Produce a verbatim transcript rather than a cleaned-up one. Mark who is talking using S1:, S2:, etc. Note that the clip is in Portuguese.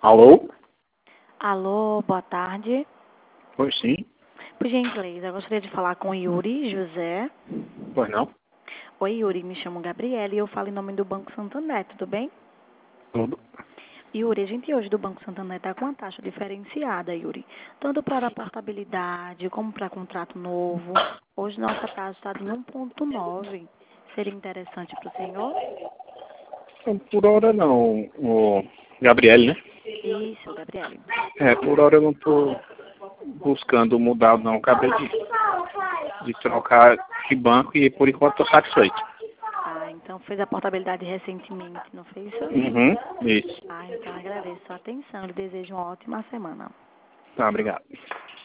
S1: Alô?
S2: Alô, boa tarde.
S1: Pois sim.
S2: Por gentileza, eu gostaria de falar com Yuri José.
S1: Pois não?
S2: Oi, Yuri, me chamo Gabriela e eu falo em nome do Banco Santander, tudo bem?
S1: Tudo.
S2: Yuri, a gente hoje do Banco Santander está com uma taxa diferenciada, Yuri. Tanto para portabilidade como para contrato novo. Hoje nossa taxa está em um ponto nove. Seria interessante para o senhor?
S1: Então, por hora não, o Gabriel, né?
S2: Isso, Gabriele.
S1: É, por hora eu não estou buscando mudar não. Acabei de, de trocar de banco e por enquanto estou satisfeito.
S2: Ah, então fez a portabilidade recentemente, não fez isso?
S1: Uhum, isso.
S2: Ah, então agradeço a atenção. Eu desejo uma ótima semana.
S1: Tá, obrigado.